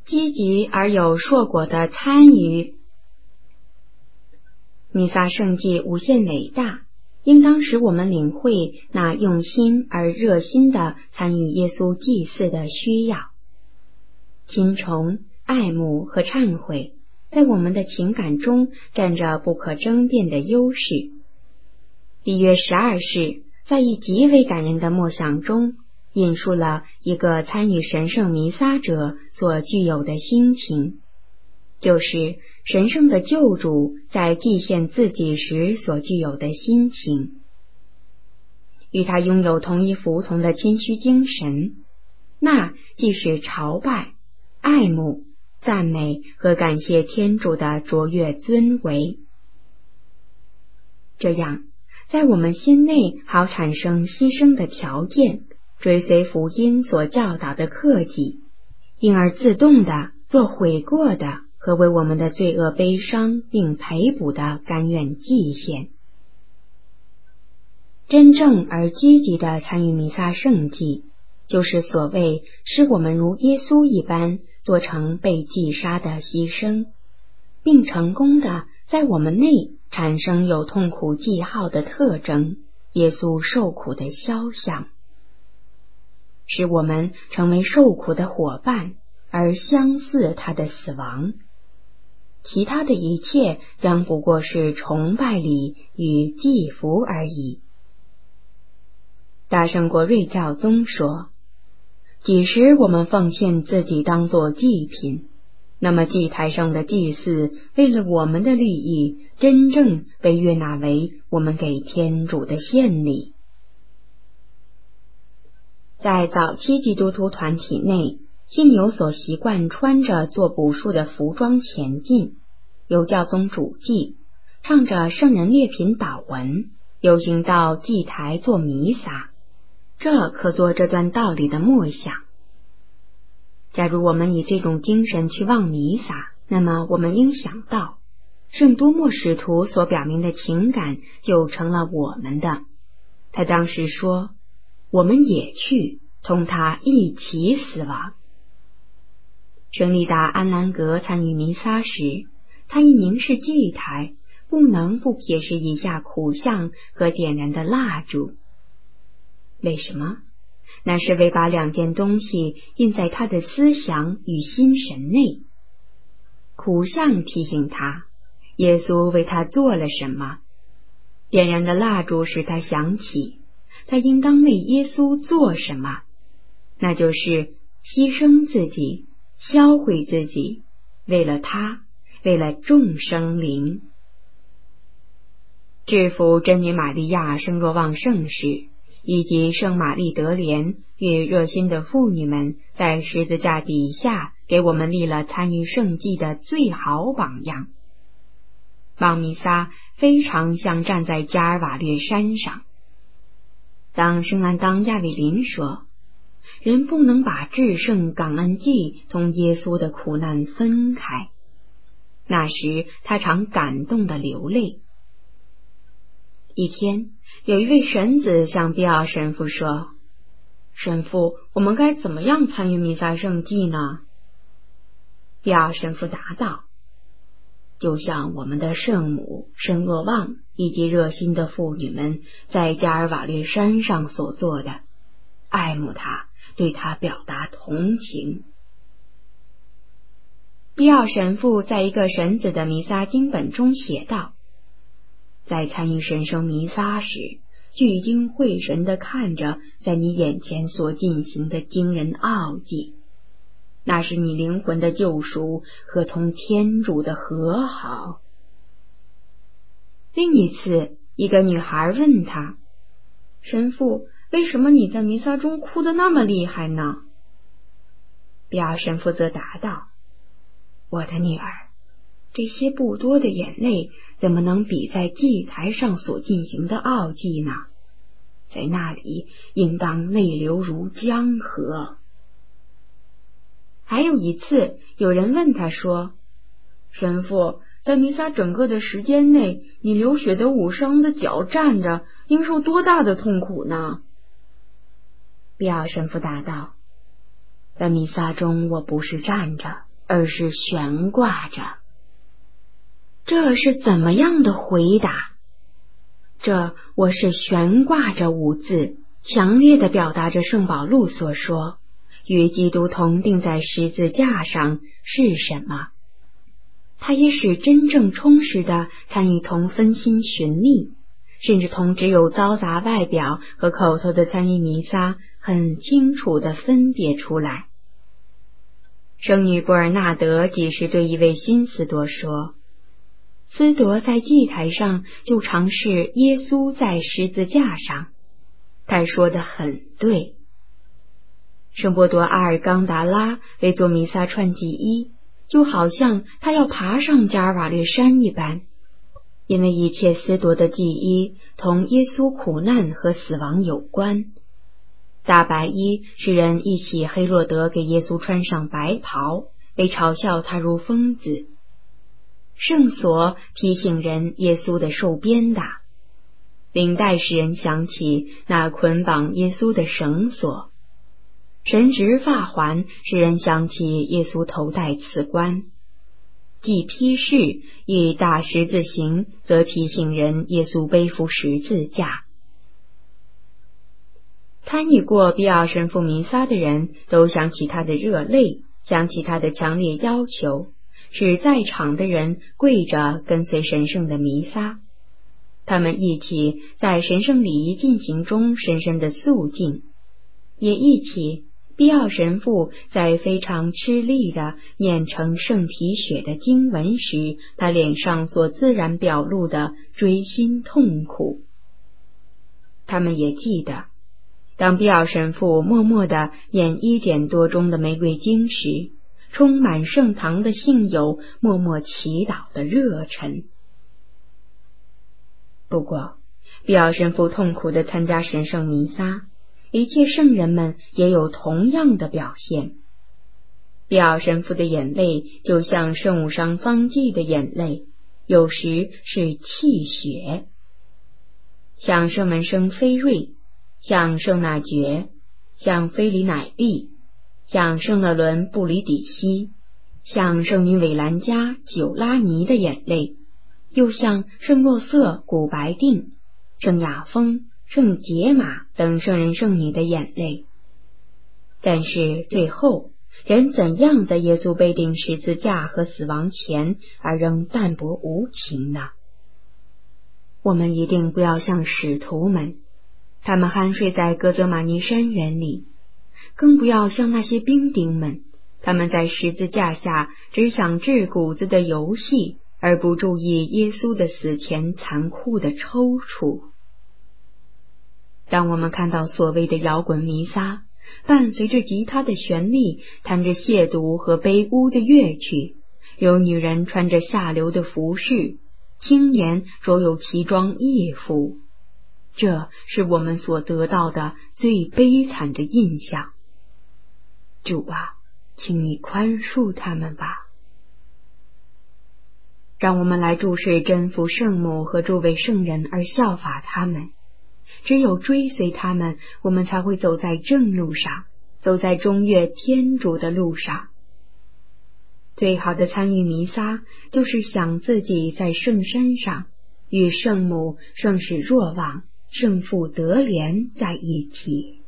积极而有硕果的参与。弥撒圣祭无限伟大，应当使我们领会那用心而热心的参与耶稣祭祀的需要。亲崇、爱慕和忏悔在我们的情感中占着不可争辩的优势。第约12世在一极为感人的默想中引述了一个参与神圣弥撒者所具有的心情，就是神圣的救主在祭献自己时所具有的心情。与他拥有同一服从的谦虚精神，那既是朝拜、爱慕、赞美和感谢天主的卓越尊为。这样，在我们心内好产生牺牲的条件，追随福音所教导的克己，因而自动地做悔过的和为我们的罪恶悲伤并赔补的甘愿祭献。真正而积极的参与弥撒圣祭，就是所谓使我们如耶稣一般做成被祭杀的牺牲，并成功的在我们内产生有痛苦记号的特征，耶稣受苦的肖像，使我们成为受苦的伙伴，而相似他的死亡。其他的一切将不过是崇拜礼与祭服而已。大圣国瑞教宗说，即使我们奉献自己当作祭品，那么祭台上的祭祀为了我们的利益，真正被悦纳为我们给天主的献礼。在早期基督徒团体内，信友所习惯穿着做补数的服装前进，由教宗主祭，唱着圣人列品祷文，游行到祭台做弥撒，这可做这段道理的默想。假如我们以这种精神去望弥撒，那么我们应想到，圣多默使徒所表明的情感就成了我们的。他当时说，我们也去同他一起死亡。圣利达安兰格参与弥撒时，他一凝视祭台，不能不瞥视以下苦像和点燃的蜡烛。为什么？那是为把两件东西印在他的思想与心神内。苦像提醒他，耶稣为他做了什么；点燃的蜡烛使他想起，他应当为耶稣做什么，那就是牺牲自己，销毁自己，为了他，为了众生灵。制服真女玛利亚生若望圣时，以及圣玛丽德莲与热心的妇女们在十字架底下给我们立了参与圣祭的最好榜样。望弥撒非常像站在加尔瓦略山上。当圣安当亚维林说，人不能把至圣感恩祭同耶稣的苦难分开，那时他常感动地流泪。一天，有一位神子向比奥神父说，神父，我们该怎么样参与弥撒圣祭呢？比奥神父答道，就像我们的圣母圣若望以及热心的妇女们在加尔瓦略山上所做的，爱慕他，对他表达同情。比奥神父在一个神子的弥撒经本中写道，在参与神圣弥撒时，聚精会神地看着在你眼前所进行的惊人奥迹，那是你灵魂的救赎和同天主的和好。另一次，一个女孩问他，神父，为什么你在弥撒中哭得那么厉害呢？比奥神父则答道，我的女儿，这些不多的眼泪怎么能比在祭台上所进行的奥迹呢？在那里应当泪流如江河。还有一次，有人问他说，神父，在弥撒整个的时间内，你流血的捂伤的脚站着，应受多大的痛苦呢？比奥神父答道，在弥撒中我不是站着， 而是悬挂着。这是怎么样的回答？这我是悬挂着五字，强烈地表达着圣保禄所说与基督同钉在十字架上是什么。他也使真正充实地参与同分心寻觅，甚至同只有嘈杂外表和口头的参与弥撒很清楚地分别出来。圣女伯尔纳德几时对一位新司铎说，司铎在祭台上就常是耶稣在十字架上，他说得很对。圣波多阿尔冈达拉为做弥撒穿祭衣，就好像他要爬上加尔瓦略山一般，因为一切司铎的祭衣同耶稣苦难和死亡有关。大白衣使人忆起黑洛德给耶稣穿上白袍，被嘲笑他如疯子。圣所提醒人耶稣的受鞭打，领带使人想起那捆绑耶稣的绳索，神职发环使人想起耶稣头戴刺冠，祭披饰以大十字形则提醒人耶稣背负十字架。参与过比奥神父弥撒的人都想起他的热泪，想起他的强烈要求，使在场的人跪着跟随神圣的弥撒。他们忆起在神圣礼仪进行中深深的肃静，也忆起比奥神父在非常吃力地念成圣体血的经文时，他脸上所自然表露的锥心痛苦。他们也记得当比奥神父默默地念1点多钟的玫瑰经时，充满圣堂的信友默默祈祷的热忱。不过，比奥神父痛苦地参加神圣弥撒，一切圣人们也有同样的表现。比奥神父的眼泪就像圣母上方济的眼泪，有时是泣血。像圣文生菲瑞，像圣纳爵，像菲里乃利，像圣勒伦布里底西，像圣女韦兰加久拉尼的眼泪，又像圣若瑟古白定、圣雅风、圣杰玛等圣人圣女的眼泪。但是最后，人怎样在耶稣被钉十字架和死亡前而仍淡泊无情呢？我们一定不要像使徒们，他们酣睡在格泽玛尼山园里，更不要像那些兵丁们，他们在十字架下只想治谷子的游戏，而不注意耶稣的死前残酷的抽搐。当我们看到所谓的摇滚弥撒，伴随着吉他的旋律，弹着亵渎和卑污的乐曲，有女人穿着下流的服饰，青年着有奇装异服，这是我们所得到的最悲惨的印象。主啊，请你宽恕他们吧。让我们来注视真父圣母和诸位圣人而效法他们。只有追随他们，我们才会走在正路上，走在中越天主的路上。最好的参与弥撒，就是想自己在圣山上，与圣母、圣使若望、圣父德莲在一起。